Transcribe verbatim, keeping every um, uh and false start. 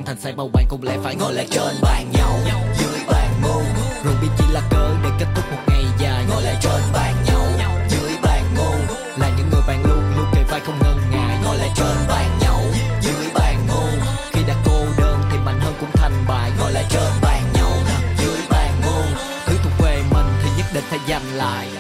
thành sai bầu bạn cũng lẽ phải ngồi lại trên bàn nhậu, dưới bàn ngu. Rồi biết chỉ là cớ để kết thúc một ngày dài, ngồi lại trên bàn nhậu, dưới bàn ngu. Là những người bạn luôn luôn kề vai không ngần ngại, ngồi lại trên bàn nhậu, dưới bàn ngu. Khi đã cô đơn thì mạnh hơn cũng thành bại, ngồi lại trên bàn nhậu, dưới bàn ngu. Thứ thuộc về mình thì nhất định phải giành lại.